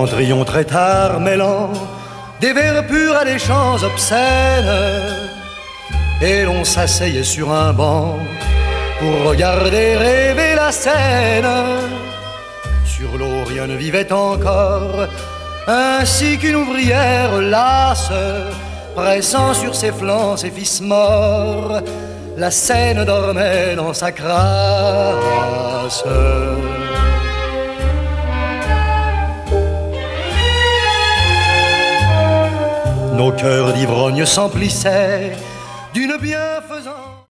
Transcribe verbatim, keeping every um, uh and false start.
rentrions très tard, mêlant des vers purs à des chants obscènes, et l'on s'asseyait sur un banc pour regarder rêver la Seine. Sur l'eau rien ne vivait encore, ainsi qu'une ouvrière lasse, pressant sur ses flancs ses fils morts, la Seine dormait dans sa crasse. Nos cœurs d'ivrogne s'emplissaient d'une bienfaisance.